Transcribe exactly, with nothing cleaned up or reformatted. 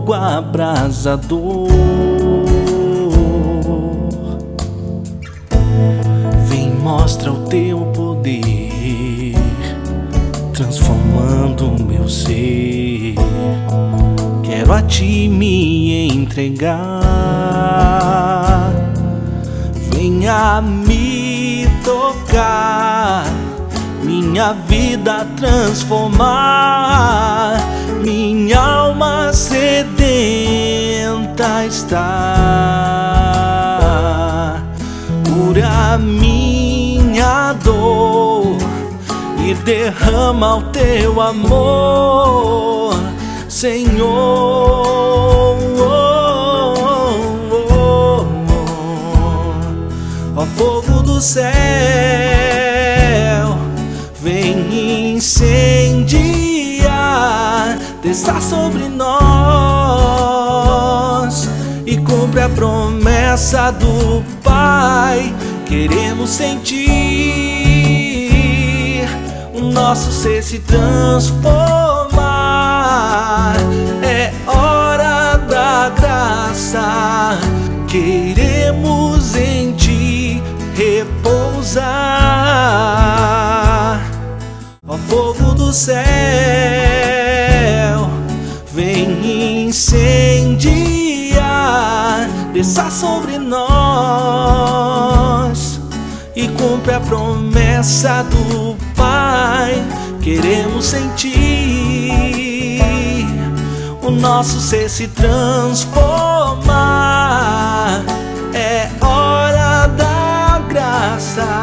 fogo abrasador. Vem, mostra o teu poder, transformando o meu ser. Quero a ti me entregar. Venha me tocar, minha vida transformar. Minha alma sedenta está. Cura minha dor e derrama o teu amor, Senhor. Ó fogo do céu, vem incendiar, desça sobre nós e cumpre a promessa do Pai. Queremos sentir o nosso ser se transformar. É hora da graça, queremos em ti repousar. Ó fogo do céu, vem incendiar, desça sobre nós e cumpre a promessa do Pai. Queremos sentir o nosso ser se transformar. É hora da graça,